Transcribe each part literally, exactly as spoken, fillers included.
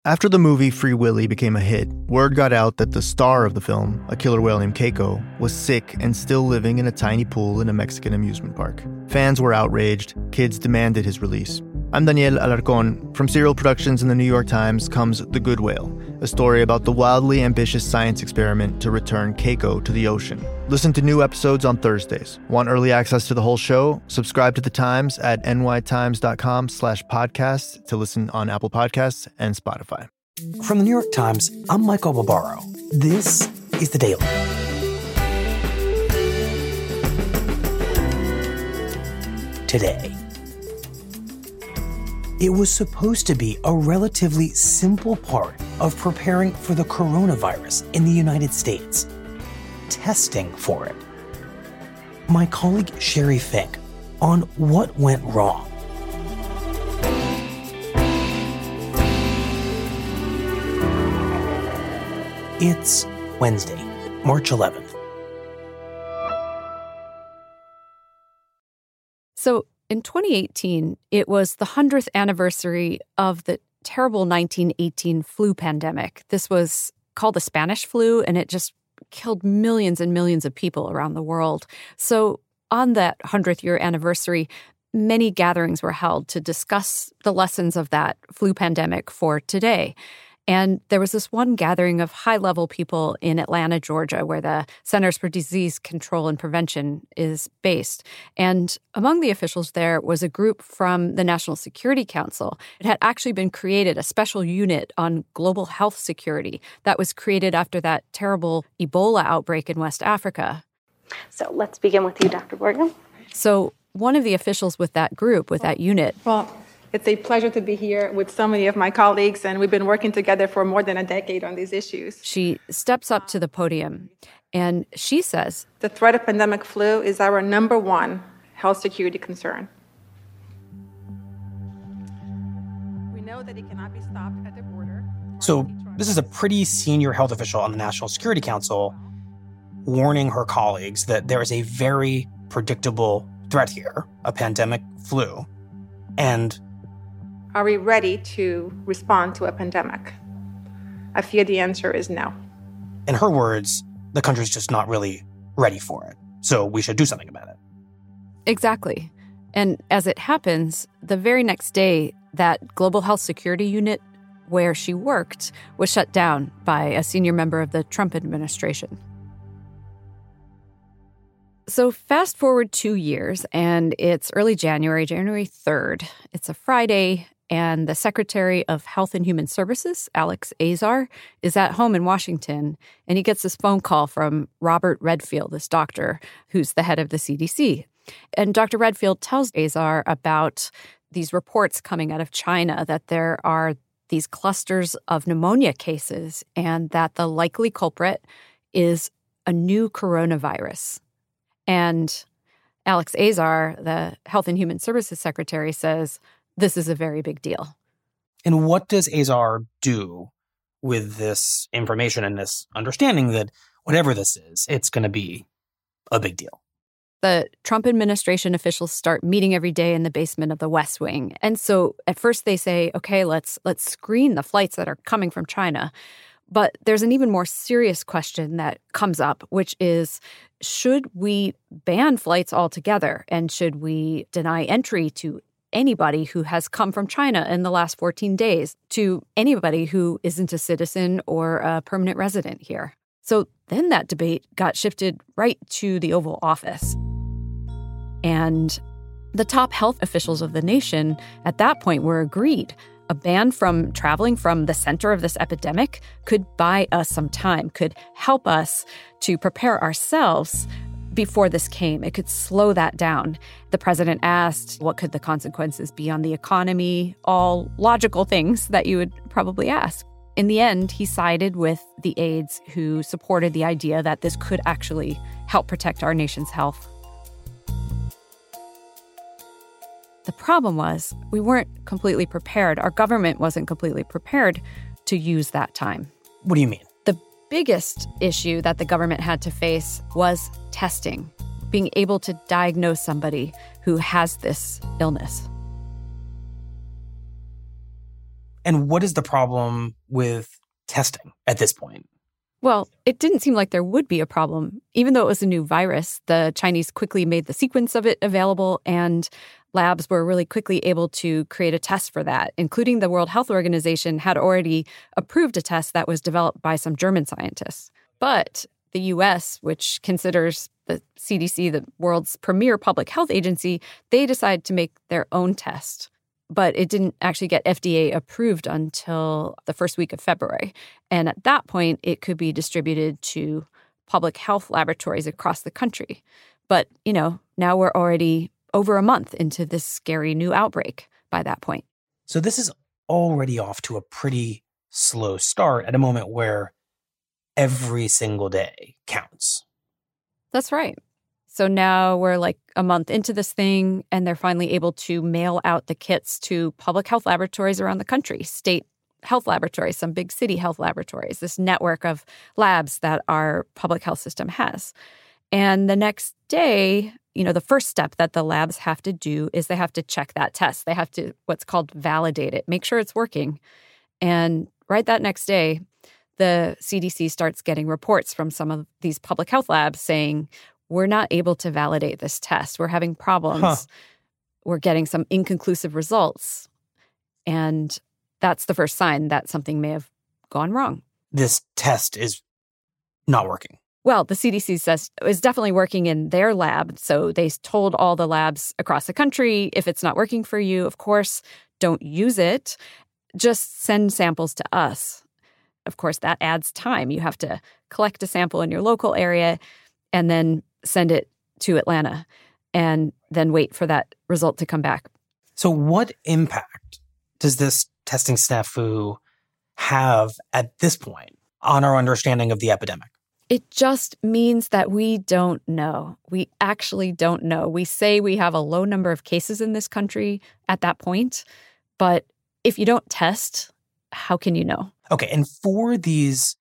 After the movie Free Willy became a hit, word got out that the star of the film, a killer whale named Keiko, was sick and still living in a tiny pool in a Mexican amusement park. Fans were outraged. Kids demanded his release. I'm Daniel Alarcón. From Serial Productions and the New York Times comes The Good Whale, a story about the wildly ambitious science experiment to return Keiko to the ocean. Listen to new episodes on Thursdays. Want early access to the whole show? Subscribe to The Times at nytimes.com slash podcast to listen on Apple Podcasts and Spotify. From the New York Times, I'm Michael Barbaro. This is The Daily. Today, it was supposed to be a relatively simple part of preparing for the coronavirus in the United States. Testing for it. My colleague Sherry Fink on what went wrong. It's Wednesday, March eleventh. So in twenty eighteen, it was the hundredth anniversary of the terrible nineteen eighteen flu pandemic. This was called the Spanish flu, and it just killed millions and millions of people around the world. So on that hundredth year anniversary, many gatherings were held to discuss the lessons of that flu pandemic for today. And there was this one gathering of high-level people in Atlanta, Georgia, where the Centers for Disease Control and Prevention is based. And among the officials there was a group from the National Security Council. It had actually been created, a special unit on global health security that was created after that terrible Ebola outbreak in West Africa. So let's begin with you, Doctor Borgo. So one of the officials with that group, with that unit... Well, it's a pleasure to be here with so many of my colleagues, and we've been working together for more than a decade on these issues. She steps up to the podium, and she says, the threat of pandemic flu is our number one health security concern. We know that it cannot be stopped at the border. So this is a pretty senior health official on the National Security Council warning her colleagues that there is a very predictable threat here, a pandemic flu, and are we ready to respond to a pandemic? I fear the answer is no. In her words, the country's just not really ready for it, so we should do something about it. Exactly. And as it happens, the very next day, that Global Health Security Unit where she worked was shut down by a senior member of the Trump administration. So fast forward two years, and it's early January, January third. It's a Friday, and the Secretary of Health and Human Services, Alex Azar, is at home in Washington, and he gets this phone call from Robert Redfield, this doctor who's the head of the C D C. And Doctor Redfield tells Azar about these reports coming out of China that there are these clusters of pneumonia cases and that the likely culprit is a new coronavirus. And Alex Azar, the Health and Human Services Secretary, says this is a very big deal. And what does Azar do with this information and this understanding that whatever this is, it's going to be a big deal? The Trump administration officials start meeting every day in the basement of the West Wing. And so at first they say, okay, let's let's screen the flights that are coming from China. But there's an even more serious question that comes up, which is, should we ban flights altogether? And should we deny entry to anybody who has come from China in the last fourteen days, to anybody who isn't a citizen or a permanent resident here? So then that debate got shifted right to the Oval Office. And the top health officials of the nation at that point were agreed. A ban from traveling from the center of this epidemic could buy us some time, could help us to prepare ourselves before this came. It could slow that down. The president asked, what could the consequences be on the economy? All logical things that you would probably ask. In the end, he sided with the aides who supported the idea that this could actually help protect our nation's health. The problem was we weren't completely prepared. Our government wasn't completely prepared to use that time. What do you mean? The biggest issue that the government had to face was testing, being able to diagnose somebody who has this illness. And what is the problem with testing at this point? Well, it didn't seem like there would be a problem. Even though it was a new virus, the Chinese quickly made the sequence of it available, and labs were really quickly able to create a test for that, including the World Health Organization had already approved a test that was developed by some German scientists. But the U S, which considers the C D C the world's premier public health agency, they decided to make their own test. But it didn't actually get F D A approved until the first week of February. And at that point, it could be distributed to public health laboratories across the country. But, you know, now we're already over a month into this scary new outbreak by that point. So this is already off to a pretty slow start at a moment where every single day counts. That's right. So now we're like a month into this thing, and they're finally able to mail out the kits to public health laboratories around the country, state health laboratories, some big city health laboratories, this network of labs that our public health system has. And the next day, you know, the first step that the labs have to do is they have to check that test. They have to what's called validate it, make sure it's working. And right that next day, the C D C starts getting reports from some of these public health labs saying, we're not able to validate this test. We're having problems. Huh. We're getting some inconclusive results. And that's the first sign that something may have gone wrong. This test is not working. Well, the C D C says it's definitely working in their lab. So they told all the labs across the country, if it's not working for you, of course, don't use it. Just send samples to us. Of course, that adds time. You have to collect a sample in your local area and then send it to Atlanta and then wait for that result to come back. So what impact does this testing snafu have at this point on our understanding of the epidemic? It just means that we don't know. We actually don't know. We say we have a low number of cases in this country at that point, but if you don't test, how can you know? Okay, and for these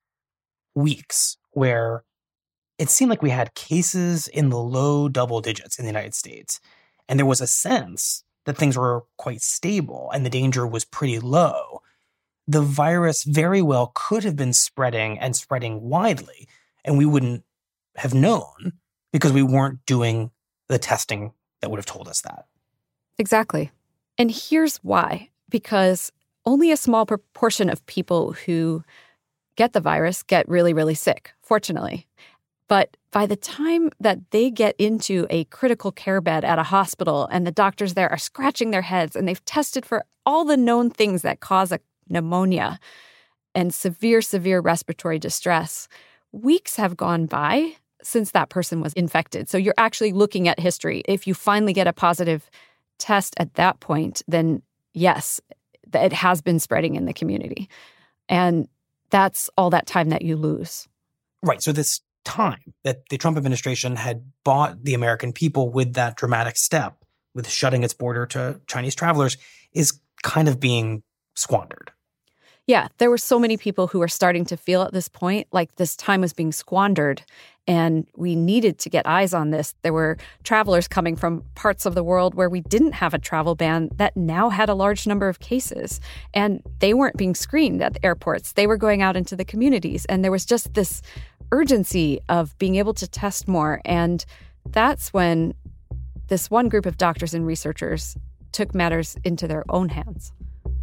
weeks where it seemed like we had cases in the low double digits in the United States, and there was a sense that things were quite stable and the danger was pretty low, the virus very well could have been spreading and spreading widely, and we wouldn't have known because we weren't doing the testing that would have told us that. Exactly. And here's why. Because only a small proportion of people who get the virus get really, really sick, fortunately. But by the time that they get into a critical care bed at a hospital and the doctors there are scratching their heads and they've tested for all the known things that cause a pneumonia and severe, severe respiratory distress, weeks have gone by since that person was infected. So you're actually looking at history. If you finally get a positive test at that point, then yes, it has been spreading in the community. And that's all that time that you lose. Right. So this time that the Trump administration had bought the American people with that dramatic step, with shutting its border to Chinese travelers, is kind of being squandered. Yeah, there were so many people who were starting to feel at this point like this time was being squandered, and we needed to get eyes on this. There were travelers coming from parts of the world where we didn't have a travel ban that now had a large number of cases, and they weren't being screened at the airports. They were going out into the communities, and there was just this urgency of being able to test more, and that's when this one group of doctors and researchers took matters into their own hands.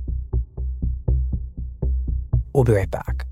We'll be right back.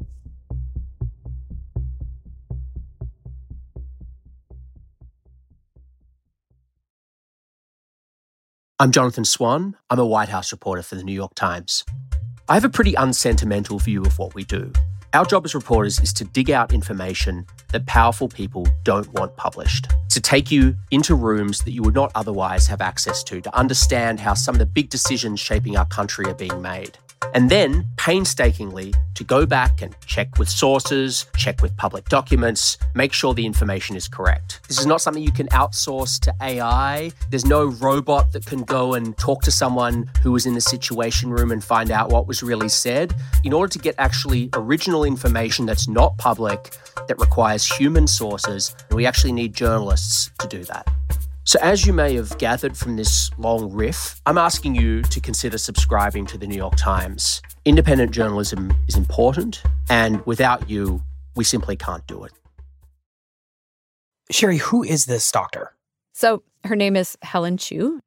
I'm Jonathan Swan. I'm a White House reporter for the New York Times. I have a pretty unsentimental view of what we do. Our job as reporters is to dig out information that powerful people don't want published, to take you into rooms that you would not otherwise have access to, to understand how some of the big decisions shaping our country are being made. And then, painstakingly, to go back and check with sources, check with public documents, make sure the information is correct. This is not something you can outsource to A I. There's no robot that can go and talk to someone who was in the Situation Room and find out what was really said. In order to get actually original information that's not public, that requires human sources, we actually need journalists to do that. So as you may have gathered from this long riff, I'm asking you to consider subscribing to the New York Times. Independent journalism is important, and without you, we simply can't do it. Sherry, who is this doctor? So her name is Helen Chu.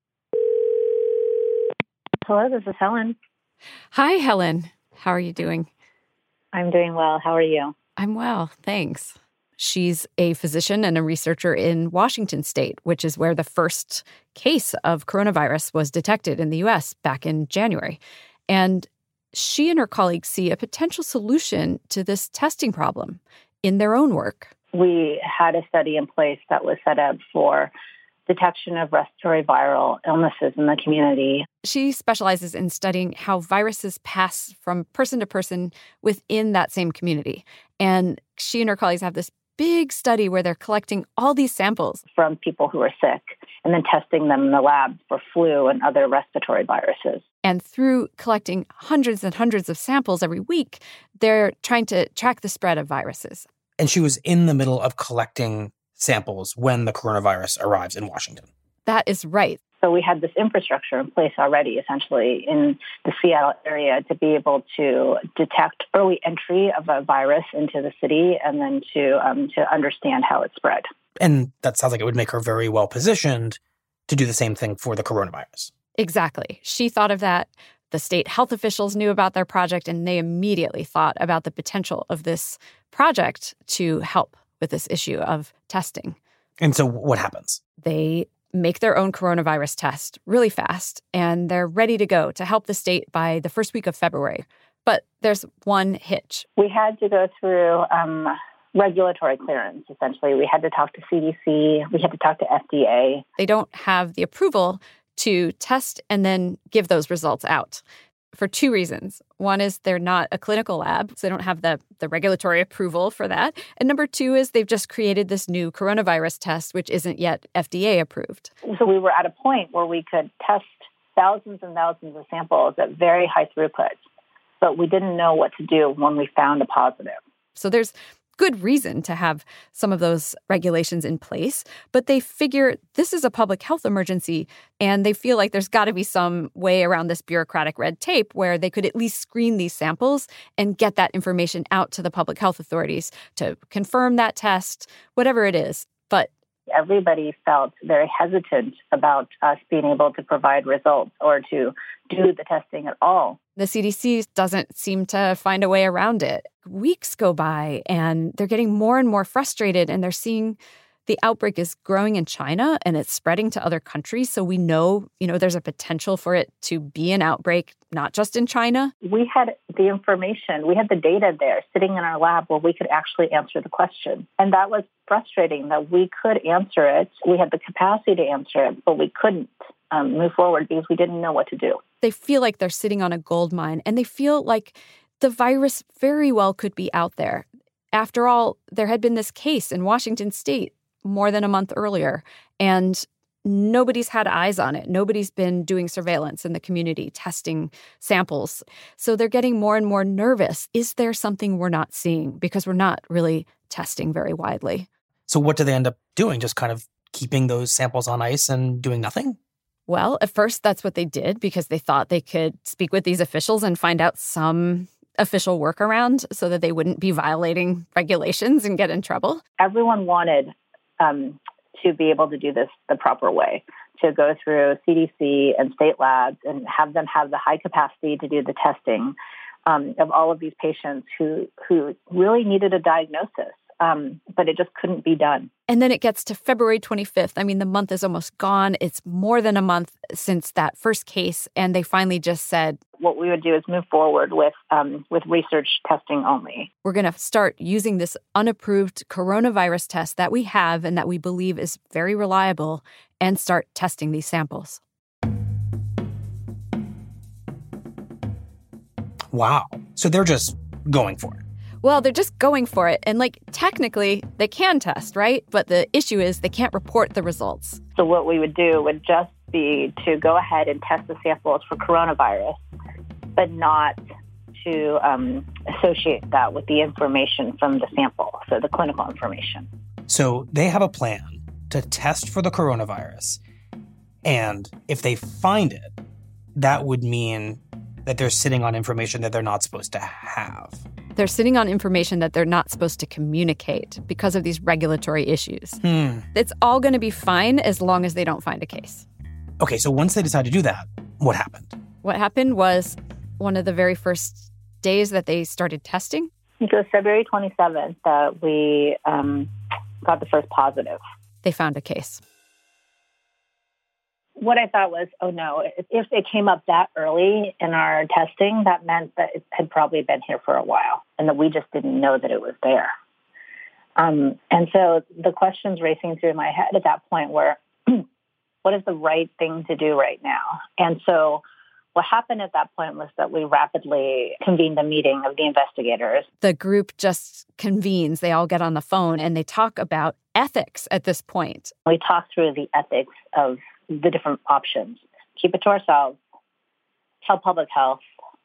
Hello, this is Helen. Hi, Helen. How are you doing? I'm doing well. How are you? I'm well, thanks. She's a physician and a researcher in Washington state, which is where the first case of coronavirus was detected in the U S back in January. And she and her colleagues see a potential solution to this testing problem in their own work. We had a study in place that was set up for detection of respiratory viral illnesses in the community. She specializes in studying how viruses pass from person to person within that same community. And she and her colleagues have this big study where they're collecting all these samples from people who are sick and then testing them in the lab for flu and other respiratory viruses. And through collecting hundreds and hundreds of samples every week, they're trying to track the spread of viruses. And she was in the middle of collecting samples when the coronavirus arrives in Washington. That is right. So we had this infrastructure in place already, essentially, in the Seattle area to be able to detect early entry of a virus into the city and then to um, to understand how it spread. And that sounds like it would make her very well positioned to do the same thing for the coronavirus. Exactly. She thought of that. The state health officials knew about their project, and they immediately thought about the potential of this project to help with this issue of testing. And so what happens? They make their own coronavirus test really fast, and they're ready to go to help the state by the first week of February. But there's one hitch. We had to go through um, regulatory clearance, essentially. We had to talk to C D C. We had to talk to F D A. They don't have the approval to test and then give those results out for two reasons. One is they're not a clinical lab, so they don't have the, the regulatory approval for that. And number two is they've just created this new coronavirus test, which isn't yet F D A approved. So we were at a point where we could test thousands and thousands of samples at very high throughput, but we didn't know what to do when we found a positive. So there's good reason to have some of those regulations in place, but they figure this is a public health emergency, and they feel like there's got to be some way around this bureaucratic red tape where they could at least screen these samples and get that information out to the public health authorities to confirm that test, whatever it is. But everybody felt very hesitant about us being able to provide results or to do the testing at all. The C D C doesn't seem to find a way around it. Weeks go by, and they're getting more and more frustrated, and they're seeing the outbreak is growing in China, and it's spreading to other countries. So we know, you know, there's a potential for it to be an outbreak, not just in China. We had the information, we had the data there sitting in our lab where we could actually answer the question. And that was frustrating that we could answer it. We had the capacity to answer it, but we couldn't um, move forward because we didn't know what to do. They feel like they're sitting on a gold mine, and they feel like the virus very well could be out there. After all, there had been this case in Washington state more than a month earlier, and nobody's had eyes on it. Nobody's been doing surveillance in the community, testing samples. So they're getting more and more nervous. Is there something we're not seeing? Because we're not really testing very widely. So what do they end up doing? Just kind of keeping those samples on ice and doing nothing? Well, at first, that's what they did because they thought they could speak with these officials and find out some official workaround so that they wouldn't be violating regulations and get in trouble. Everyone wanted um, to be able to do this the proper way, to go through C D C and state labs and have them have the high capacity to do the testing um, of all of these patients who, who really needed a diagnosis. Um, but it just couldn't be done. And then it gets to February twenty-fifth. I mean, the month is almost gone. It's more than a month since that first case. And they finally just said, what we would do is move forward with um, with research testing only. We're going to start using this unapproved coronavirus test that we have and that we believe is very reliable and start testing these samples. Wow. So they're just going for it. Well, they're just going for it. And, like, technically, they can test, right? But the issue is they can't report the results. So what we would do would just be to go ahead and test the samples for coronavirus, but not to um, associate that with the information from the sample, so the clinical information. So they have a plan to test for the coronavirus. And if they find it, that would mean that they're sitting on information that they're not supposed to have. They're sitting on information that they're not supposed to communicate because of these regulatory issues. Hmm. It's all going to be fine as long as they don't find a case. Okay, so once they decide to do that, what happened? What happened was one of the very first days that they started testing. It was February twenty-seventh that we um, got the first positive. They found a case. What I thought was, oh no, if it came up that early in our testing, that meant that it had probably been here for a while and that we just didn't know that it was there. Um, and so the questions racing through my head at that point were, what is the right thing to do right now? And so what happened at that point was that we rapidly convened a meeting of the investigators. The group just convenes. They all get on the phone and they talk about ethics at this point. We talked through the ethics of the different options. Keep it to ourselves, tell public health,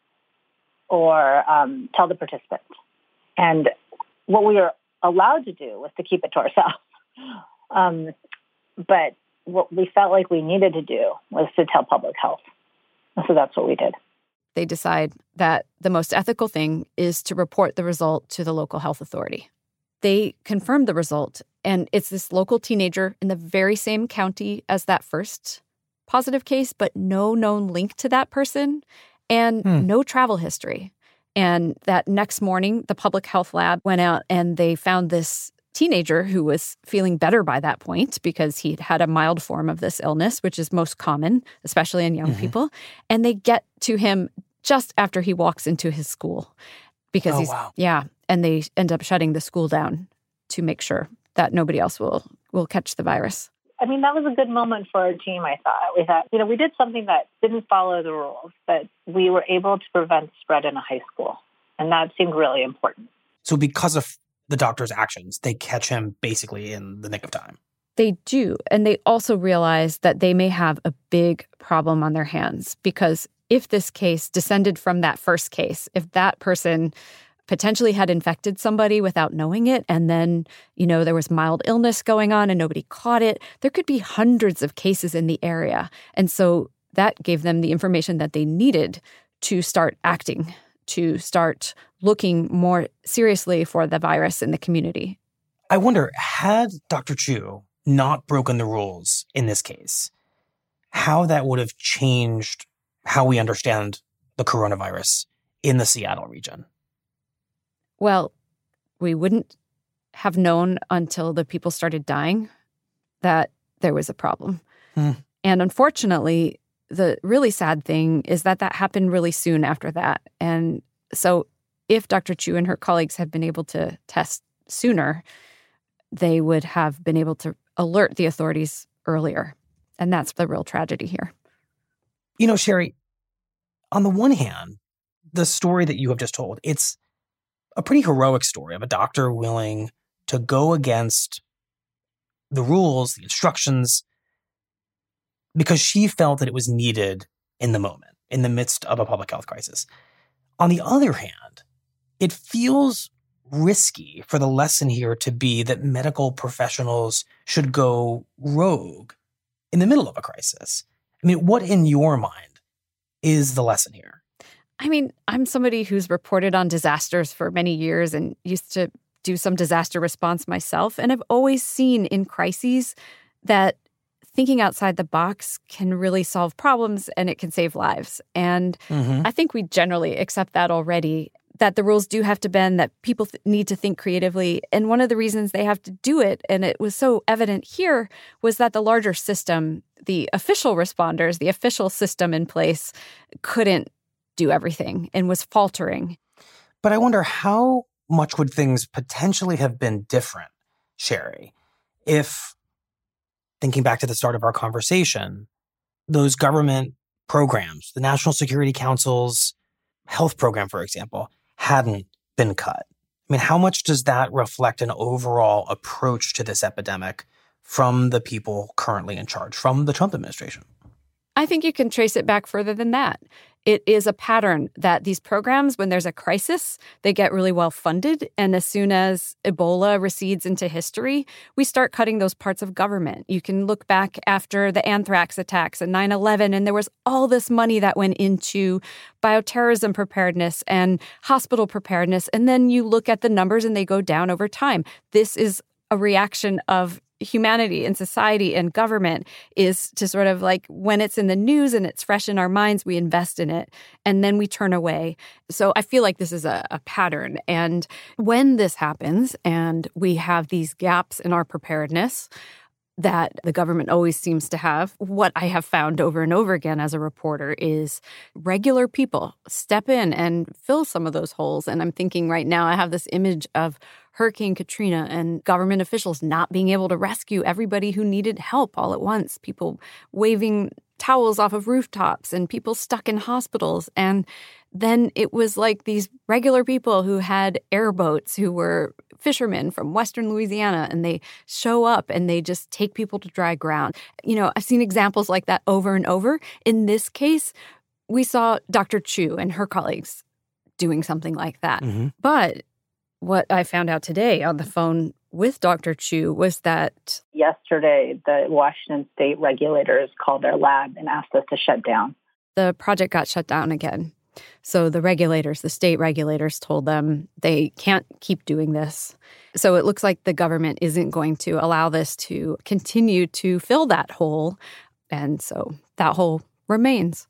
or um, tell the participants. And what we were allowed to do was to keep it to ourselves. Um, but what we felt like we needed to do was to tell public health. So that's what we did. They decide that the most ethical thing is to report the result to the local health authority. They confirmed the result, and it's this local teenager in the very same county as that first positive case, but no known link to that person and hmm. no travel history. And that next morning, the public health lab went out and they found this teenager who was feeling better by that point because he'd had a mild form of this illness, which is most common, especially in young mm-hmm. people. And they get to him just after he walks into his school because oh, he's, wow. yeah. And they end up shutting the school down to make sure that nobody else will, will catch the virus. I mean, that was a good moment for our team, I thought. We thought, you know, we did something that didn't follow the rules, but we were able to prevent spread in a high school. And that seemed really important. So because of the doctor's actions, they catch him basically in the nick of time. They do. And they also realize that they may have a big problem on their hands because if this case descended from that first case, if that person potentially had infected somebody without knowing it, and then, you know, there was mild illness going on and nobody caught it, there could be hundreds of cases in the area. And so that gave them the information that they needed to start acting, to start looking more seriously for the virus in the community. I wonder, had Doctor Chu not broken the rules in this case, how that would have changed how we understand the coronavirus in the Seattle region? Well, we wouldn't have known until the people started dying that there was a problem. Hmm. And unfortunately, the really sad thing is that that happened really soon after that. And so if Doctor Chu and her colleagues had been able to test sooner, they would have been able to alert the authorities earlier. And that's the real tragedy here. You know, Sherry, on the one hand, the story that you have just told, it's a pretty heroic story of a doctor willing to go against the rules, the instructions, because she felt that it was needed in the moment, in the midst of a public health crisis. On the other hand, it feels risky for the lesson here to be that medical professionals should go rogue in the middle of a crisis. I mean, what in your mind is the lesson here? I mean, I'm somebody who's reported on disasters for many years and used to do some disaster response myself. And I've always seen in crises that thinking outside the box can really solve problems and it can save lives. And mm-hmm. I think we generally accept that already, that the rules do have to bend, that people th- need to think creatively. And one of the reasons they have to do it, and it was so evident here, was that the larger system, the official responders, the official system in place couldn't do everything and was faltering. But I wonder how much would things potentially have been different, Sherry, if, thinking back to the start of our conversation, those government programs, the National Security Council's health program, for example, hadn't been cut? I mean, how much does that reflect an overall approach to this epidemic from the people currently in charge, from the Trump administration? I think you can trace it back further than that. It is a pattern that these programs, when there's a crisis, they get really well funded. And as soon as Ebola recedes into history, we start cutting those parts of government. You can look back after the anthrax attacks and nine eleven, and there was all this money that went into bioterrorism preparedness and hospital preparedness. And then you look at the numbers and they go down over time. This is a reaction of humanity and society and government, is to sort of like, when it's in the news and it's fresh in our minds, we invest in it and then we turn away. So I feel like this is a, a pattern. And when this happens and we have these gaps in our preparedness that the government always seems to have, what I have found over and over again as a reporter is regular people step in and fill some of those holes. And I'm thinking right now, I have this image of Hurricane Katrina and government officials not being able to rescue everybody who needed help all at once, people waving towels off of rooftops and people stuck in hospitals. And then it was like these regular people who had airboats, who were fishermen from Western Louisiana, and they show up and they just take people to dry ground. You know, I've seen examples like that over and over. In this case, we saw Doctor Chu and her colleagues doing something like that. Mm-hmm. But what I found out today on the phone with Doctor Chu was that yesterday, the Washington state regulators called their lab and asked us to shut down. The project got shut down again. So the regulators, the state regulators, told them they can't keep doing this. So it looks like the government isn't going to allow this to continue to fill that hole. And so that hole remains.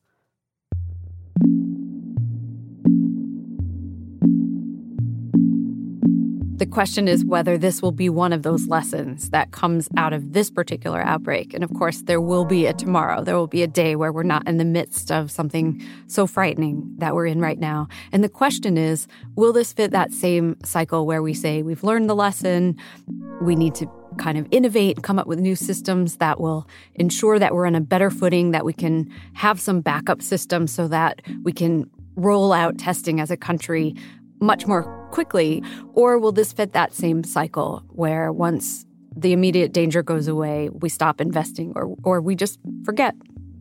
The question is whether this will be one of those lessons that comes out of this particular outbreak. And of course, there will be a tomorrow. There will be a day where we're not in the midst of something so frightening that we're in right now. And the question is, will this fit that same cycle where we say we've learned the lesson, we need to kind of innovate, come up with new systems that will ensure that we're on a better footing, that we can have some backup systems so that we can roll out testing as a country much more quickly? Or will this fit that same cycle where once the immediate danger goes away, we stop investing or or we just forget?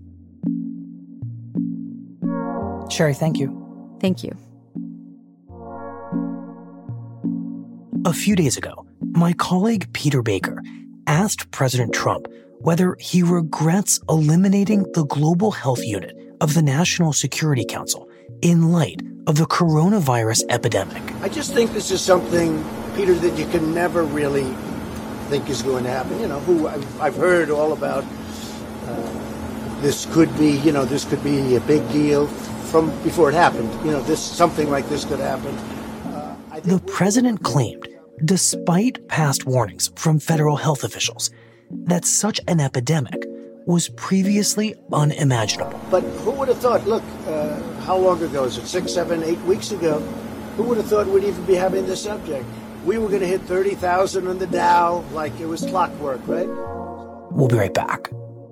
Sherry, thank you. Thank you. A few days ago, my colleague Peter Baker asked President Trump whether he regrets eliminating the Global Health Unit of the National Security Council in light of the coronavirus epidemic. I just think this is something, Peter, that you can never really think is going to happen. You know, who I've, I've heard all about uh, this could be, you know, this could be a big deal from before it happened. You know, this something like this could happen. Uh, I think the president claimed, despite past warnings from federal health officials, that such an epidemic was previously unimaginable. But who would have thought, look, uh, how long ago is it? Six, seven, eight weeks ago? Who would have thought we'd even be having this subject? We were going to hit thirty thousand on the Dow like it was clockwork, right? We'll be right back.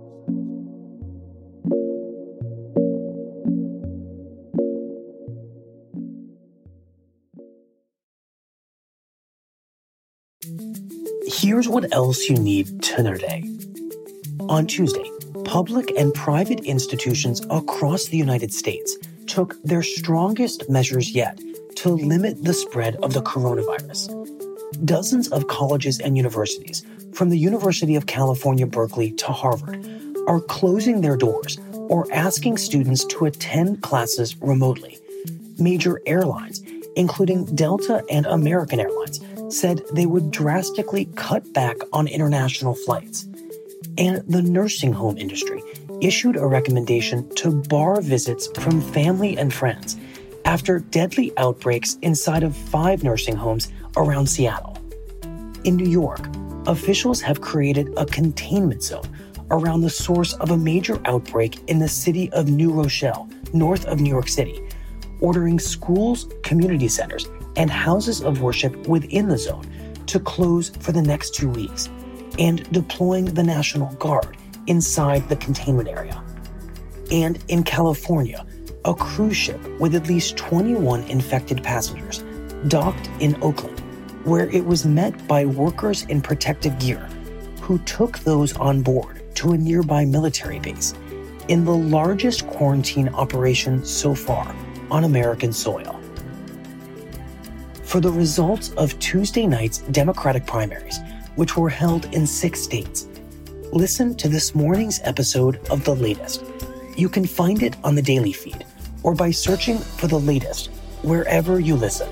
Here's what else you need to know today. On Tuesday, public and private institutions across the United States took their strongest measures yet to limit the spread of the coronavirus. Dozens of colleges and universities, from the University of California, Berkeley to Harvard, are closing their doors or asking students to attend classes remotely. Major airlines, including Delta and American Airlines, said they would drastically cut back on international flights. And the nursing home industry issued a recommendation to bar visits from family and friends after deadly outbreaks inside of five nursing homes around Seattle. In New York, officials have created a containment zone around the source of a major outbreak in the city of New Rochelle, north of New York City, ordering schools, community centers, and houses of worship within the zone to close for the next two weeks, and deploying the National Guard inside the containment area. And in California, a cruise ship with at least twenty-one infected passengers docked in Oakland, where it was met by workers in protective gear who took those on board to a nearby military base in the largest quarantine operation so far on American soil. For the results of Tuesday night's Democratic primaries, which were held in six states, listen to this morning's episode of The Latest. You can find it on the Daily Feed or by searching for The Latest wherever you listen.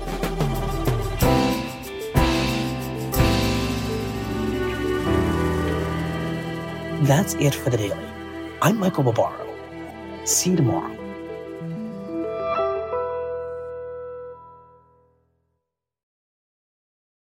That's it for the Daily. I'm Michael Barbaro. See you tomorrow.